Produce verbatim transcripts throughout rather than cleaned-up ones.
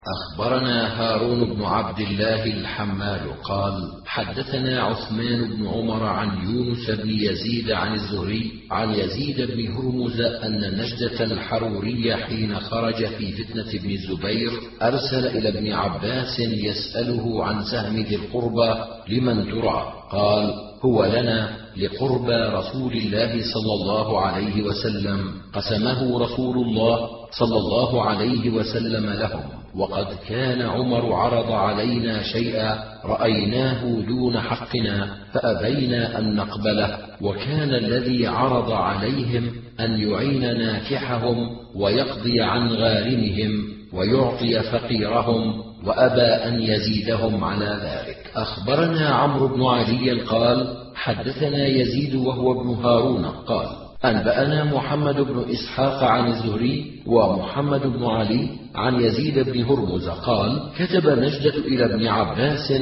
أخبرنا هارون بن عبد الله الحمال قال حدثنا عثمان بن عمر عن يونس بن يزيد عن الزهري عن يزيد بن هرمز أن نجدة الحروري حين خرج في فتنة ابن الزبير أرسل إلى ابن عباس يسأله عن سهم ذي القربى لمن ترى، قال هو لنا لقربى رسول الله صلى الله عليه وسلم، قسمه رسول الله صلى الله عليه وسلم لهم، وقد كان عمر عرض علينا شيئا رأيناه دون حقنا فأبينا أن نقبله، وكان الذي عرض عليهم أن يعين ناكحهم ويقضي عن غارمهم ويعطي فقيرهم، وأبى أن يزيدهم على ذلك. أخبرنا عمرو بن علي قال حدثنا يزيد وهو ابن هارون قال أنبأنا محمد بن إسحاق عن الزهري ومحمد بن علي عن يزيد بن هرمز قال كتب نجدة إلى ابن عباس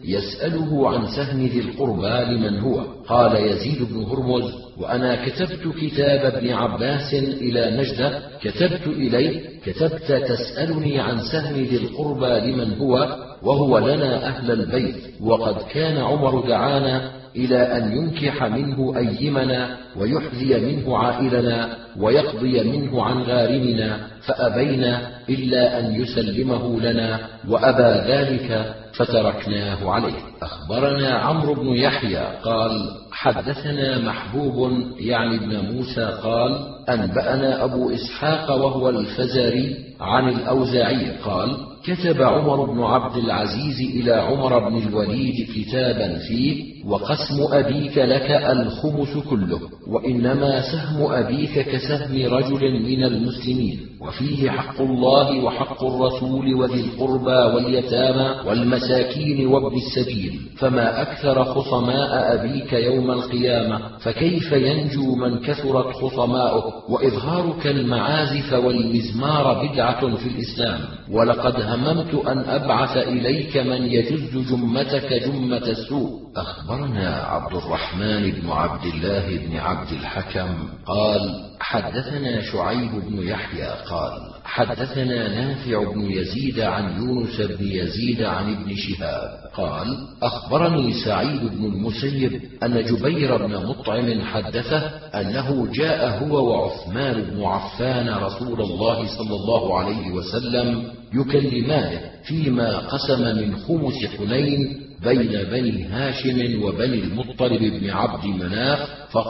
يسأله عن سهم ذي القربى لمن هو، قال يزيد بن هرمز وأنا كتبت كتاب ابن عباس إلى نجدة، كتبت إليه كتبت تسألني عن سهم ذي القربى لمن هو، وهو لنا أهل البيت، وقد كان عمر دعانا إلى أن ينكح منه أيمنا ويحذي منه عائلنا ويقضي منه عن غارمنا، فأبينا إلا أن يسلمه لنا، وأبى ذلك فتركناه عليه. أخبرنا عمرو بن يحيى قال حدثنا محبوب يعني ابن موسى قال أنبأنا أبو إسحاق وهو الفزاري عن الأوزاعي قال كتب عمر بن عبد العزيز إلى عمر بن الوليد كتابا فيه وقسم أبيك لك الخمس كله، وإنما سهم أبيك كسهم رجل من المسلمين، وفيه حق الله وحق الرسول وذي القربى واليتامى والمساكين وابن السبيل، فما أكثر خصماء أبيك يوم القيامة، فكيف ينجو من كثرت خصماؤه، وإظهارك المعازف والمزمار بدعة في الإسلام، ولقد هممت أن أبعث إليك من يجز جمتك جمة السوء. أخبرنا عبد الرحمن بن عبد الله بن عبد الحكم قال حدثنا شعيب بن يحيى قال حدثنا نافع بن يزيد عن يونس بن يزيد عن ابن شهاب قال أخبرني سعيد بن المسيب أن جبير بن مطعم حدثه أنه جاء هو وعثمان بن عفان رسول الله صلى الله عليه وسلم يكلمانه فيما قسم من خمس حنين بين بني هاشم وبني المطلب بن عبد مناف،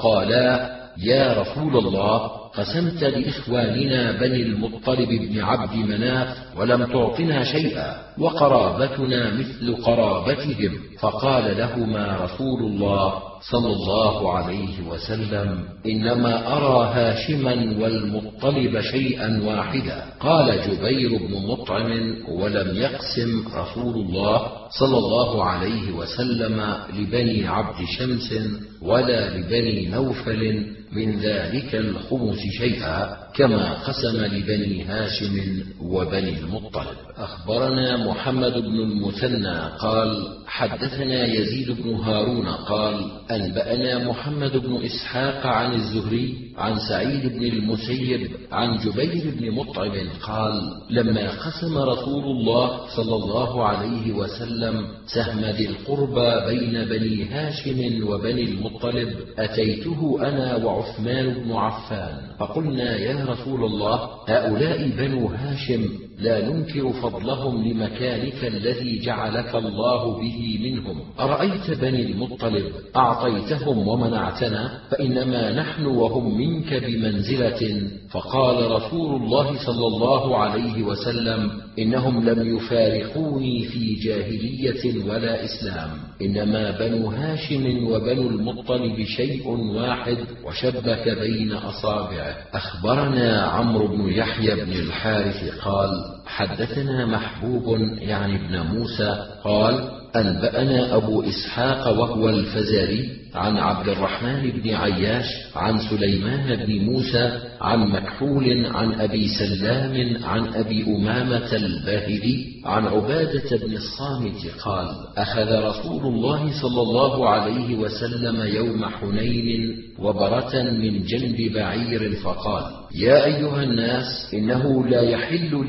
فقالا يا رسول الله قسمت لإخواننا بني المطلب بن عبد مناف ولم تعطنا شيئا، وقرابتنا مثل قرابتهم، فقال لهما رسول الله صلى الله عليه وسلم إنما أرى هاشما والمطلب شيئا واحدا. قال جبير بن مطعم ولم يقسم رسول الله صلى الله عليه وسلم لبني عبد شمس ولا لبني نوفل من ذلك الخمس شيئا كما قسم لبني هاشم وبني المطلب. أخبرنا محمد بن المثنى قال حدثنا يزيد بن هارون قال أنبأنا محمد بن إسحاق عن الزهري عن سعيد بن المسيب عن جبير بن مطعم قال لما قسم رسول الله صلى الله عليه وسلم سهم ذي القربى بين بني هاشم وبني المطلب أتيته أنا وعثمان بن عفان فقلنا يا رسول الله هؤلاء بنو هاشم لا ننكر فضلهم لمكانك الذي جعلك الله به منهم، أرأيت بني المطلب أعطيتهم ومنعتنا، فإنما نحن وهم منك بمنزلة. فقال رسول الله صلى الله عليه وسلم إنهم لم يفارقوني في جاهلية ولا إسلام، إنما بنو هاشم وبنو المطلب شيء واحد وشبك بين أصابعه. أخبرنا عمرو بن يحيى بن الحارث قال حدثنا محبوب يعني ابن موسى قال أنبأنا أبو إسحاق وهو الفزاري عن عبد الرحمن بن عياش عن سليمان بن موسى عن مكحول عن أبي سلام عن أبي أمامة الباهلي عن عبادة بن الصامت قال أخذ رسول الله صلى الله عليه وسلم يوم حنين وبرة من جنب بعير فقال يا أيها الناس إنه لا يحل لي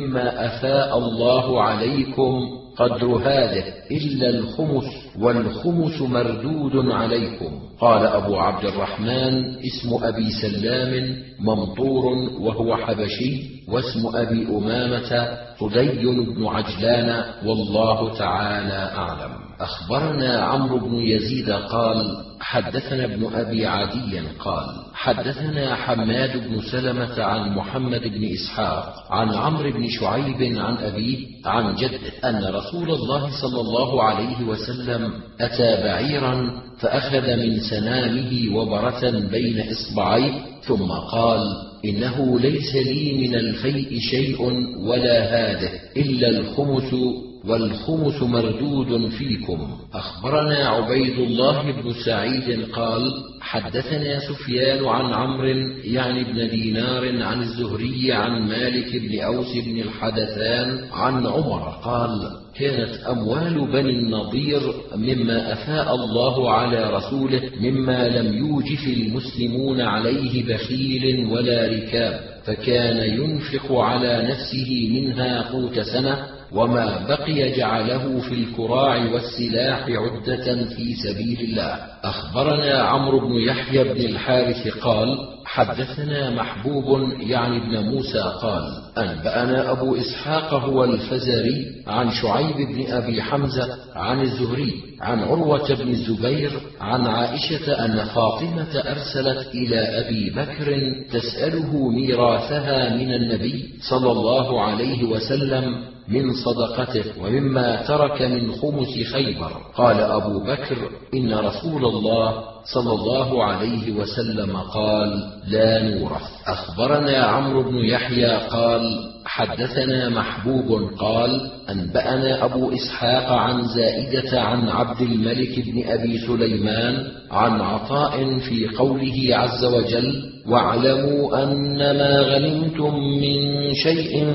مما أفاء الله عليكم قدر هذه إلا الخمس، والخمس مردود عليكم. قال أبو عبد الرحمن اسم أبي سلام ممطور وهو حبشي، واسم أبي أمامة صدي بن عجلان، والله تعالى أعلم. أخبرنا عمرو بن يزيد قال حدثنا ابن أبي عدي قال حدثنا حماد بن سلمة عن محمد بن إسحاق عن عمرو بن شعيب عن أبيه عن جده أن رسول الله صلى الله عليه وسلم أتى بعيرا فأخذ من سنامه وبرة بين إصبعيه ثم قال إنه ليس لي من الفيء شيء ولا هذه إلا الخمس، والخمس مردود فيكم. أخبرنا عبيد الله بن سعيد قال حدثنا سفيان عن عمرو يعني بن دينار عن الزهري عن مالك بن أوس بن الحدثان عن عمر قال كانت أموال بني النضير مما أفاء الله على رسوله مما لم يوجف المسلمون عليه بخيل ولا ركاب، فكان ينفق على نفسه منها قوت سنة، وما بقي جعله في الكراع والسلاح عدة في سبيل الله. أخبرنا عمرو بن يحيى بن الحارث قال حدثنا محبوب يعني ابن موسى قال أنبأنا أبو إسحاق هو الفزاري عن شعيب بن أبي حمزة عن الزهري عن عروة بن الزبير عن عائشة أن فاطمة أرسلت إلى أبي بكر تسأله ميراثها من النبي صلى الله عليه وسلم من صدقته ومما ترك من خمس خيبر. قال أبو بكر إن رسول الله صلى الله عليه وسلم قال لا نورث. أخبرنا عمرو بن يحيى قال حدثنا محبوب قال أنبأنا أبو إسحاق عن زائدة عن عبد الملك بن أبي سليمان عن عطاء في قوله عز وجل واعلموا أنما غنمتم من شيء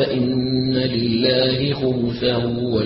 فإن لله خمسه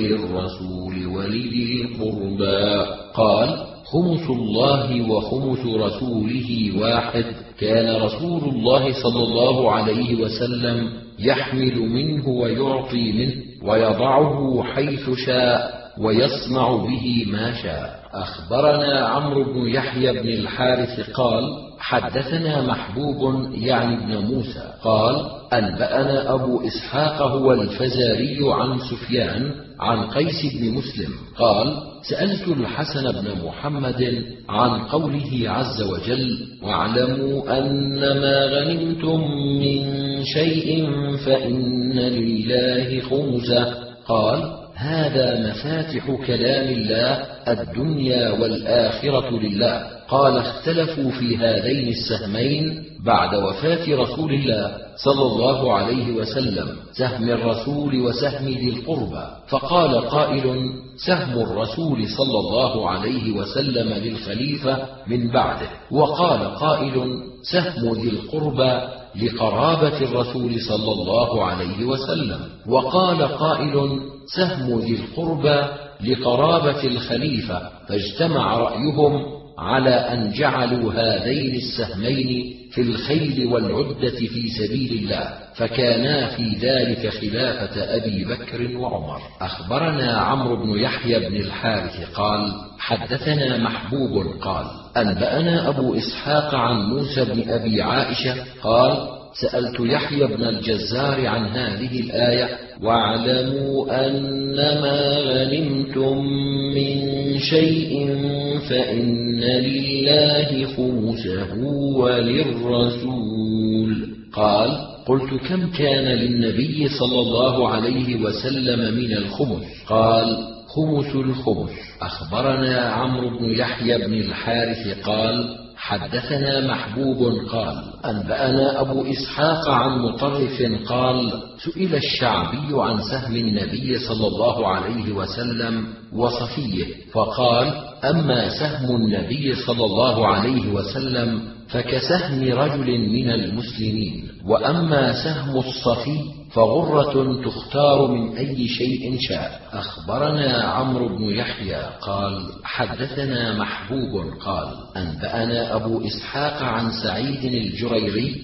وللرسول ولذي القربى. قال خمس الله وخمس رسوله واحد، كان رسول الله صلى الله عليه وسلم يحمل منه ويعطي منه ويضعه حيث شاء ويصنع به ما شاء. أخبرنا عمرو بن يحيى بن الحارث قال حدثنا محبوب يعني ابن موسى قال أنبأنا أبو إسحاق هو الفزاري عن سفيان عن قيس بن مسلم قال سألت الحسن بن محمد عن قوله عز وجل واعلموا أنما غنمتم من شيء فإن لله خمسه، قال هذا مفاتح كلام الله الدنيا والآخرة لله. قال اختلفوا في هذين السهمين بعد وفاة رسول الله صلى الله عليه وسلم، سهم الرسول وسهم ذي القربى، فقال قائل سهم الرسول صلى الله عليه وسلم للخليفة من بعده، وقال قائل سهم ذي القربى لقرابة الرسول صلى الله عليه وسلم، وقال قائل سهم ذي القربى لقرابة الخليفة، فاجتمع رأيهم على أن جعلوا هذين السهمين في الخيل والعدة في سبيل الله، فكانا في ذلك خلافة أبي بكر وعمر. أخبرنا عمرو بن يحيى بن الحارث قال حدثنا محبوب قال أنبأنا أبو إسحاق عن موسى بن أبي عائشة قال سألت يحيى بن الجزار عن هذه الآية واعلموا أنما غنمتم من شيء فإن لله خمسه وللرسول. قال قلت كم كان للنبي صلى الله عليه وسلم من الخمس؟ قال خمس الخمس. أخبرنا عمرو بن يحيى بن الحارث قال حدثنا محبوب قال أنبأنا أبو إسحاق عن مطرف قال سئل الشعبي عن سهم النبي صلى الله عليه وسلم وصفيه، فقال أما سهم النبي صلى الله عليه وسلم فكسهم رجل من المسلمين، وأما سهم الصفي فغرة تختار من أي شيء شاء. أخبرنا عمرو بن يحيى قال حدثنا محبوب قال أنبأنا أبو إسحاق عن سعيد الجريري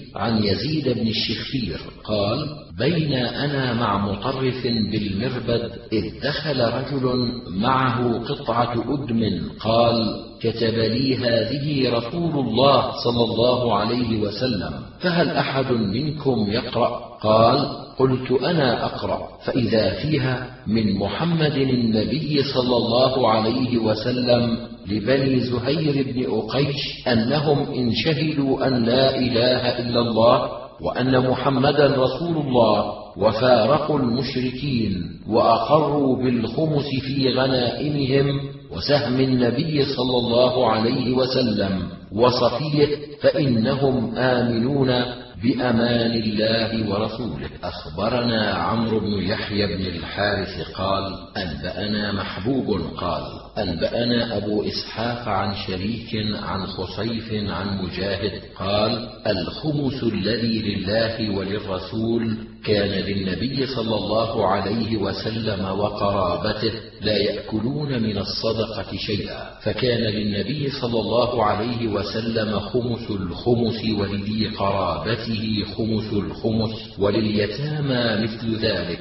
عن يزيد بن الشخير قال: بين أنا مع مطرف بالمربد إذ دخل رجل معه قطعة أدم قال: كتب لي هذه رسول الله صلى الله عليه وسلم، فهل أحد منكم يقرأ؟ قال: قلت أنا أقرأ، فإذا فيها: من محمد النبي صلى الله عليه وسلم لبني زهير بن أقيش أنهم إن شهدوا أن لا إله إلا الله وأن محمدا رسول الله وفارقوا المشركين وأقروا بالخمس في غنائمهم وسهم النبي صلى الله عليه وسلم وصفيه فإنهم آمنون بأمان الله ورسوله. أخبرنا عمرو بن يحيى بن الحارث قال: أنبأنا محبوب قال: أنبأنا أبو إسحاق عن شريك عن خصيف عن مجاهد قال: الخمس الذي لله وللرسول كان للنبي صلى الله عليه وسلم وقرابته لا يأكلون من الصدقة شيئا، فكان للنبي صلى الله عليه وسلم خمس الخمس ولذي قرابته خمس الخمس ولليتامى مثل ذلك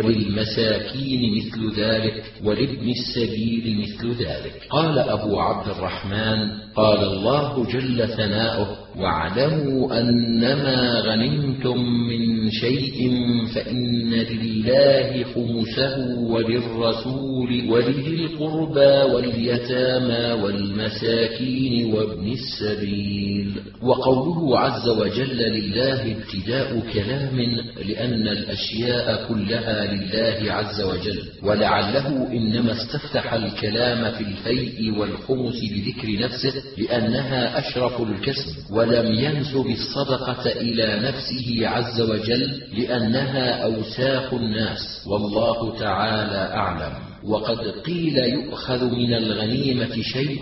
وللمساكين مثل ذلك ولابن السبيل مثل ذلك. قال أبو عبد الرحمن: قال الله جل ثناؤه: واعلموا أنما غنمتم من شيء فإن لله خمسه وللرسول ولذي القربى واليتامى والمساكين وابن السبيل. وقوله عز وجل لله ابتداء كلام، لأن الأشياء كلها لله عز وجل، ولعله إنما استفتح الكلام في الفيء والخمس بذكر نفسه لأنها أشرف الكسب، ولم ينسب الصدقة إلى نفسه عز وجل لأنها أوساخ الناس، والله تعالى أعلم. وقد قيل يؤخذ من الغنيمة شيء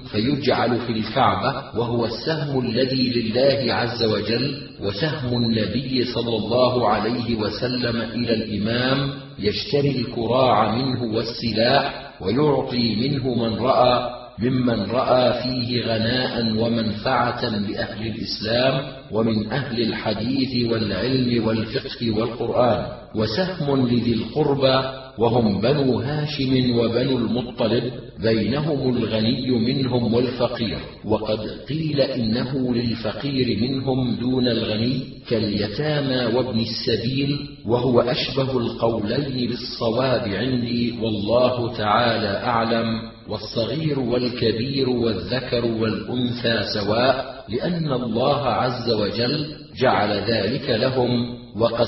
فيجعل في الكعبة، وهو السهم الذي لله عز وجل، وسهم النبي صلى الله عليه وسلم إلى الإمام يشتري الكراع منه والسلاح ويعطي منه من رأى ممن رأى فيه غناء ومنفعة لأهل الإسلام ومن أهل الحديث والعلم والفقه والقرآن. وسهم لذي القربى وهم بنو هاشم وبنو المطلب، بينهم الغني منهم والفقير. وقد قيل إنه للفقير منهم دون الغني كاليتامى وابن السبيل، وهو أشبه القولين بالصواب عندي، والله تعالى أعلم. والصغير والكبير والذكر والأنثى سواء، لأن الله عز وجل جعل ذلك لهم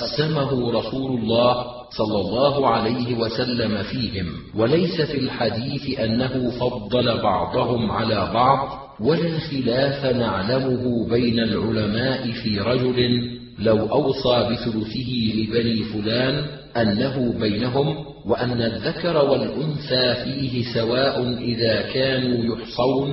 وقسمه رسول الله صلى الله عليه وسلم فيهم. وليس في الحديث أنه فضل بعضهم على بعض، ولا خلاف نعلمه بين العلماء في رجل لو أوصى بثلثه لبني فلان أنه بينهم، وأن الذكر والأنثى فيه سواء إذا كانوا يحصون،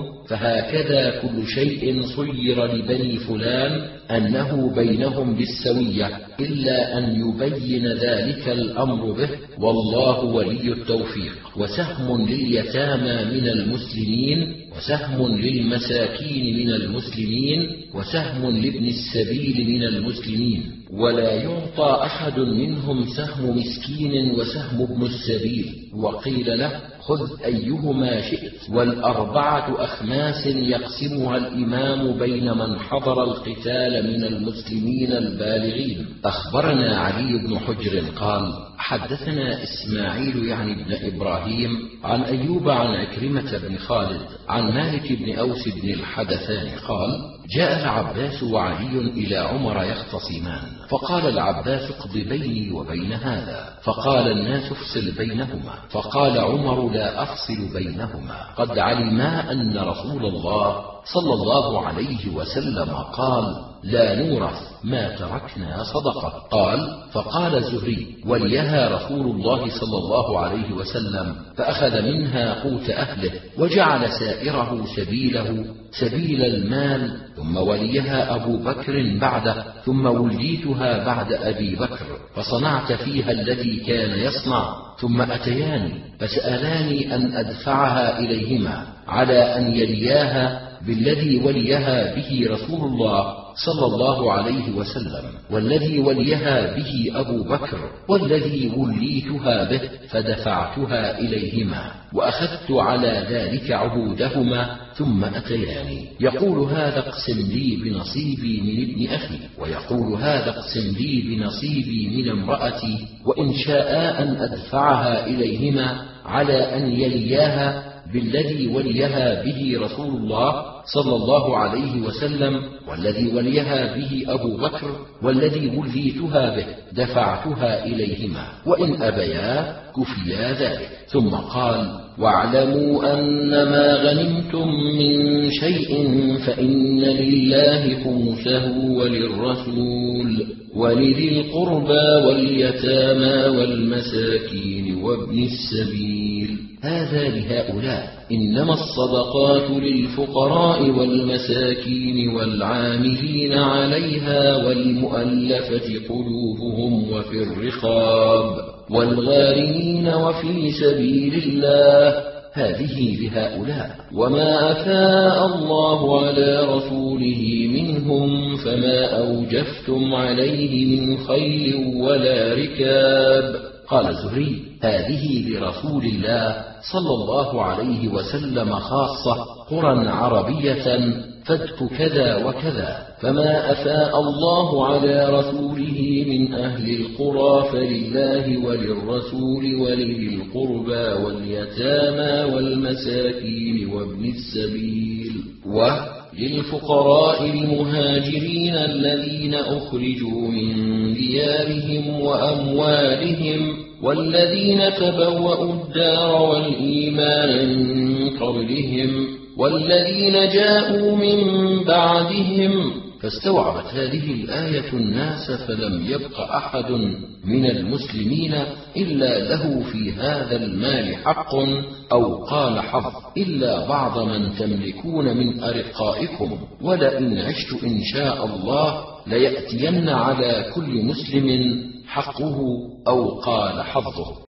فهكذا كل شيء صير لبني فلان أنه بينهم بالسوية، إلا أن يبين ذلك الأمر به، والله ولي التوفيق. وسهم لليتامى من المسلمين، وسهم للمساكين من المسلمين، وسهم لابن السبيل من المسلمين. ولا يعطى أحد منهم سهم مسكين وسهم ابن السبيل. وقيل له: خذ أيهما شئت. والأربعة أخماس يقسمها الإمام بين من حضر القتال من المسلمين البالغين. أخبرنا علي بن حجر قال: حدثنا إسماعيل يعني بن إبراهيم عن أيوب عن عكرمة بن خالد عن مالك بن أوس بن الحدثان قال: جاء العباس وعلي إلى عمر يختصمان، فقال العباس: اقض بيني وبين هذا. فقال الناس: افصل بينهما. فقال عمر: لا أفصل بينهما، قد علما أن رسول الله صلى الله عليه وسلم قال: لا نورث ما تركنا صدقة. قال: فقال الزهري: وليها رسول الله صلى الله عليه وسلم، فأخذ منها قوت أهله وجعل سائره سبيله سبيل المال، ثم وليها أبو بكر بعده، ثم وليتها بعد أبي بكر، فصنعت فيها الذي كان يصنع، ثم أتياني فسألاني أن أدفعها إليهما على أن يلياها بالذي وليها به رسول الله صلى الله عليه وسلم، والذي وليها به أبو بكر، والذي وليتها به فدفعتها إليهما، وأخذت على ذلك عهودهما، ثم أتياني يقول هذا اقسم لي بنصيبي من ابن أخي، ويقول هذا اقسم لي بنصيبي من امرأتي، وإن شاء أن أدفعها إليهما على أن يلياها بالذي وليها به رسول الله صلى الله عليه وسلم، والذي وليها به أبو بكر، والذي وليتها به دفعتها إليهما، وإن أبيا كفيا ذلك. ثم قال: واعلموا أن ما غنمتم من شيء فإن لله خمسه وللرسول ولذي القربى واليتامى والمساكين وابن السبيل. هذا لهؤلاء، إنما الصدقات للفقراء والمساكين والعاملين عليها والمؤلفة قلوبهم وفي الرقاب والغارمين وفي سبيل الله. هذه لهؤلاء. وما أفاء الله على رسوله منهم فما أوجفتم عليه من خيل ولا ركاب. قال الزهري: هذه لرسول الله صلى الله عليه وسلم خاصة، قرى عربية فدك كذا وكذا، فما أفاء الله على رسوله من أهل القرى فلله وللرسول ولذي القربى واليتامى والمساكين وابن السبيل وللفقراء المهاجرين الذين أخرجوا من ديارهم وأموالهم والذين تبوأوا الدار والإيمان من قبلهم والذين جاءوا من بعدهم. فاستوعبت هذه الآية الناس، فلم يبق أحد من المسلمين إلا له في هذا المال حق أو قال حظ، إلا بعض من تملكون من أرقائكم، ولئن عشت إن شاء الله ليأتين على كل مسلم حقه أو قال حظه.